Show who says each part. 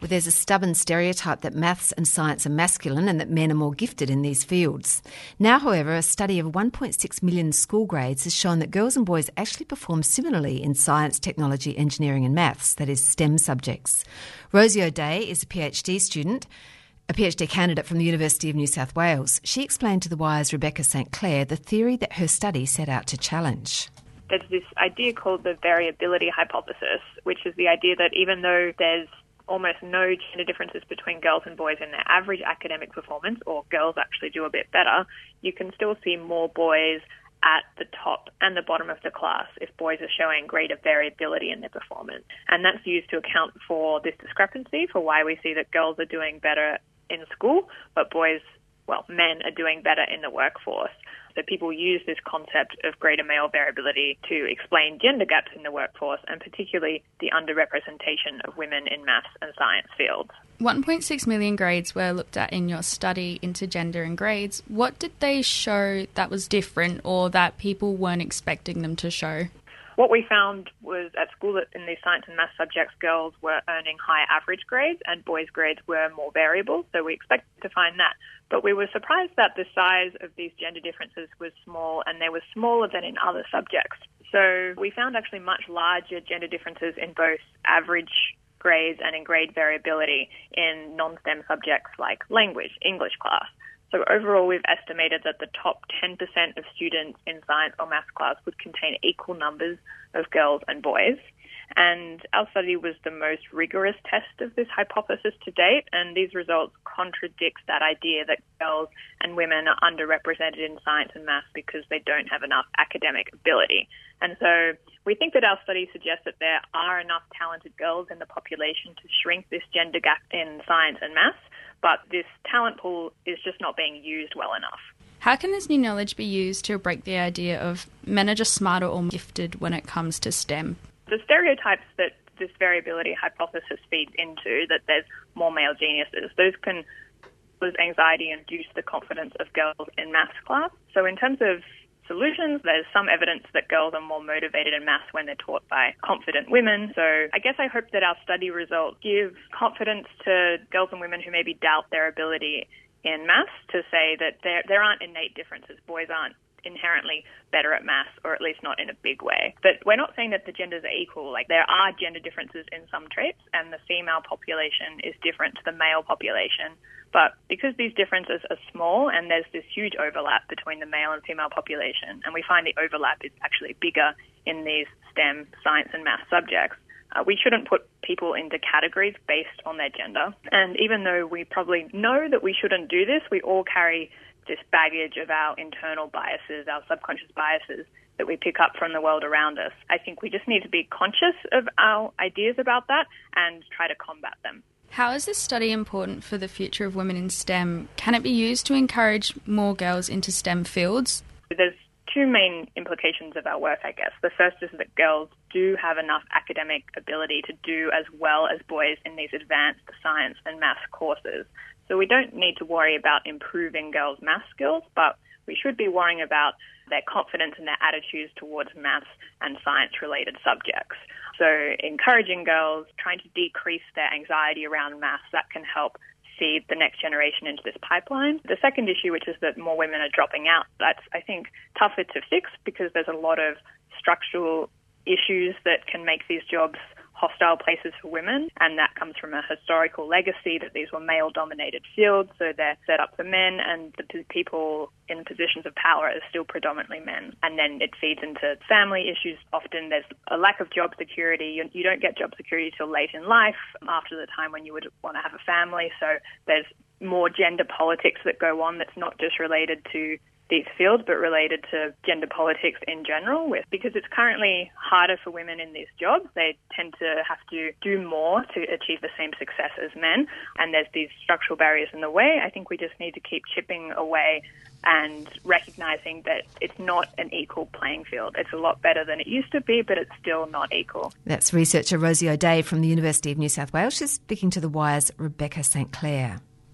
Speaker 1: Well, there's a stubborn stereotype that maths and science are masculine and that men are more gifted in these fields. Now, however, a study of 1.6 million school grades has shown that girls and boys actually perform similarly in science, technology, engineering and maths, that is STEM subjects. Rosie O'Dea is a PhD student, a PhD candidate from the University of New South Wales. She explained to The Wire's Rebecca St Clair the theory that her study set out to challenge.
Speaker 2: There's this idea called the variability hypothesis, which is the idea that even though there's almost no gender differences between girls and boys in their average academic performance, or girls actually do a bit better, you can still see more boys at the top and the bottom of the class if boys are showing greater variability in their performance. And that's used to account for this discrepancy, for why we see that girls are doing better in school, but men are doing better in the workforce. So people use this concept of greater male variability to explain gender gaps in the workforce, and particularly the underrepresentation of women in maths and science fields.
Speaker 3: 1.6 million grades were looked at in your study into gender and grades. What did they show that was different or that people weren't expecting them to show?
Speaker 2: What we found was at school that in these science and math subjects, girls were earning higher average grades and boys' grades were more variable, so we expected to find that. But we were surprised that the size of these gender differences was small, and they were smaller than in other subjects. So we found actually much larger gender differences in both average grades and in grade variability in non-STEM subjects like language, English class. So overall, we've estimated that the top 10% of students in science or maths class would contain equal numbers of girls and boys. And our study was the most rigorous test of this hypothesis to date, and these results contradict that idea that girls and women are underrepresented in science and maths because they don't have enough academic ability. And so we think that our study suggests that there are enough talented girls in the population to shrink this gender gap in science and maths, but this talent pool is just not being used well enough.
Speaker 3: How can this new knowledge be used to break the idea of men are just smarter or gifted when it comes to STEM?
Speaker 2: The stereotypes that this variability hypothesis feeds into, that there's more male geniuses, those can cause anxiety and reduce the confidence of girls in maths class. So in terms of solutions, there's some evidence that girls are more motivated in maths when they're taught by confident women. So I guess I hope that our study results give confidence to girls and women who maybe doubt their ability in maths, to say that there aren't innate differences. Boys aren't inherently better at maths, or at least not in a big way. But we're not saying that the genders are equal. Like, there are gender differences in some traits, and the female population is different to the male population. But because these differences are small and there's this huge overlap between the male and female population, and we find the overlap is actually bigger in these STEM, science and math subjects, we shouldn't put people into categories based on their gender. And even though we probably know that we shouldn't do this, we all carry this baggage of our internal biases, our subconscious biases that we pick up from the world around us. I think we just need to be conscious of our ideas about that and try to combat them.
Speaker 3: How is this study important for the future of women in STEM? Can it be used to encourage more girls into STEM fields?
Speaker 2: There's two main implications of our work, I guess. The first is that girls do have enough academic ability to do as well as boys in these advanced science and maths courses. So we don't need to worry about improving girls' math skills, but we should be worrying about their confidence and their attitudes towards maths and science-related subjects. So encouraging girls, trying to decrease their anxiety around maths, that can help feed the next generation into this pipeline. The second issue, which is that more women are dropping out, that's, I think, tougher to fix because there's a lot of structural issues that can make these jobs hostile places for women, and that comes from a historical legacy that these were male-dominated fields, so they're set up for men, and the people in positions of power are still predominantly men. And then it feeds into family issues. Often there's a lack of job security. You don't get job security till late in life, after the time when you would want to have a family, so there's more gender politics that go on that's not just related to these fields, but related to gender politics in general, because it's currently harder for women in these jobs. They tend to have to do more to achieve the same success as men, and there's these structural barriers in the way. I think we just need to keep chipping away and recognizing that it's not an equal playing field. It's a lot better than it used to be, but it's still not equal.
Speaker 1: That's researcher Rosie O'Dea from the University of New South Wales. She's speaking to The Wire's Rebecca St Clair.